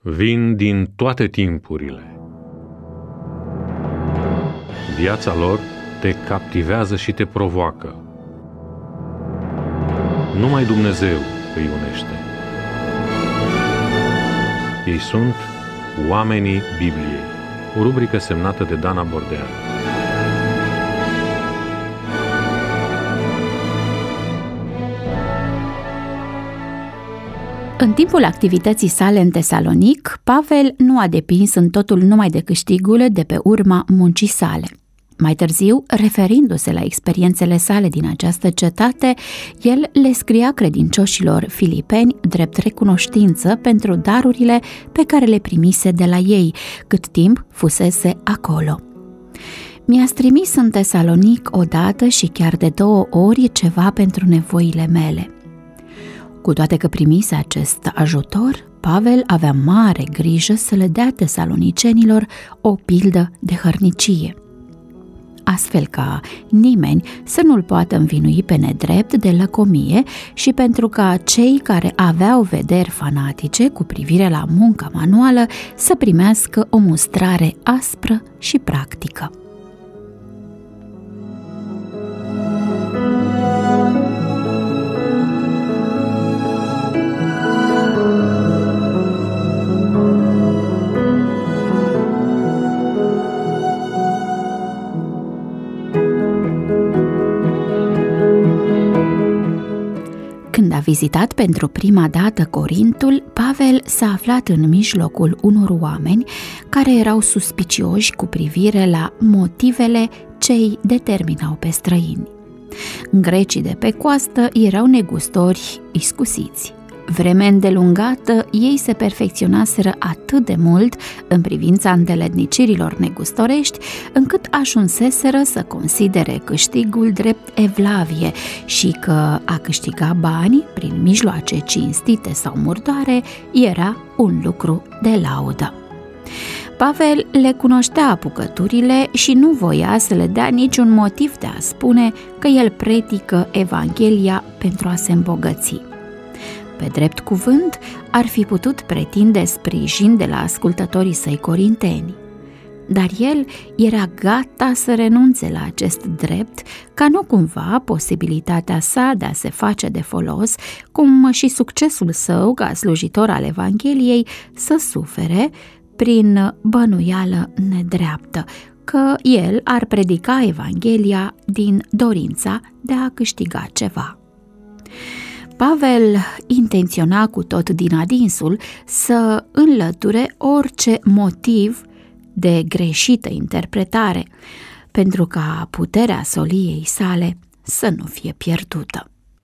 vin din toate timpurile. Viața lor te captivează și te provoacă. Numai Dumnezeu îi unește. Ei sunt Oamenii Bibliei, o rubrică semnată de Dana Bordean. În timpul activității sale în Tesalonic, Pavel nu a depins în totul numai de câștigul de pe urma muncii sale. Mai târziu, referindu-se la experiențele sale din această cetate, el le scria credincioșilor filipeni drept recunoștință pentru darurile pe care le primise de la ei, cât timp fusese acolo. Mi-ați trimis în Tesalonic odată și chiar de 2 ori ceva pentru nevoile mele. Cu toate că primise acest ajutor, Pavel avea mare grijă să le dea tesalonicenilor o pildă de hărnicie, astfel ca nimeni să nu-l poată învinui pe nedrept de lăcomie și pentru ca cei care aveau vederi fanatice cu privire la munca manuală să primească o mustrare aspră și practică. Când a vizitat pentru prima dată Corintul, Pavel s-a aflat în mijlocul unor oameni care erau suspicioși cu privire la motivele ce îi determinau pe străini. Grecii de pe coastă erau negustori iscusiți. Vreme îndelungată, ei se perfecționaseră atât de mult în privința îndeletnicirilor negustorești, încât ajunseseră să considere câștigul drept evlavie și că a câștiga bani prin mijloace cinstite sau murdare era un lucru de laudă. Pavel le cunoștea apucăturile și nu voia să le dea niciun motiv de a spune că el predică Evanghelia pentru a se îmbogăți. Pe drept cuvânt, ar fi putut pretinde sprijin de la ascultătorii săi corinteni, dar el era gata să renunțe la acest drept, ca nu cumva posibilitatea sa de a se face de folos, cum și succesul său ca slujitor al Evangheliei, să sufere prin bănuială nedreaptă, că el ar predica Evanghelia din dorința de a câștiga ceva. Pavel intenționa cu tot din adinsul să înlăture orice motiv de greșită interpretare, pentru ca puterea soliei sale să nu fie pierdută.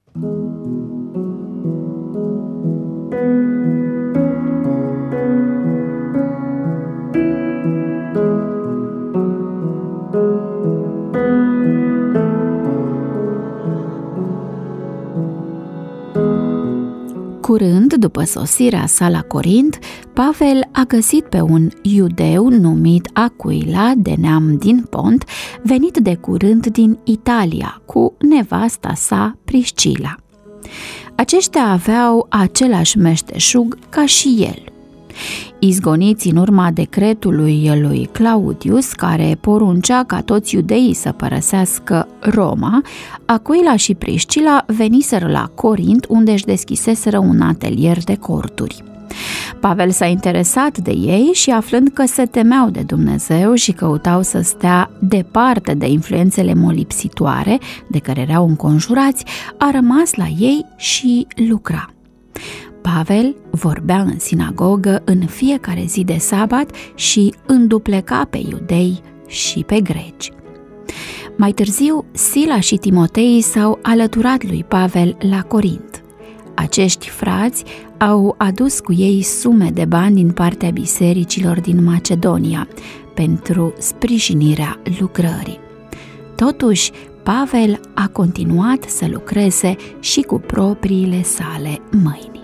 Curând după sosirea sa la Corint, Pavel a găsit pe un iudeu numit Aquila, de neam din Pont, venit de curând din Italia, cu nevasta sa Priscila. Aceștia aveau același meșteșug ca și el. Izgoniți în urma decretului lui Claudius, care poruncea ca toți iudeii să părăsească Roma, Aquila și Priscila veniseră la Corint, unde își deschiseseră un atelier de corturi. Pavel s-a interesat de ei și, aflând că se temeau de Dumnezeu și căutau să stea departe de influențele molipsitoare de care erau înconjurați, a rămas la ei și lucra. Pavel vorbea în sinagogă în fiecare zi de sabat și îndupleca pe iudei și pe greci. Mai târziu, Sila și Timotei s-au alăturat lui Pavel la Corint. Acești frați au adus cu ei sume de bani din partea bisericilor din Macedonia pentru sprijinirea lucrării. Totuși, Pavel a continuat să lucreze și cu propriile sale mâini.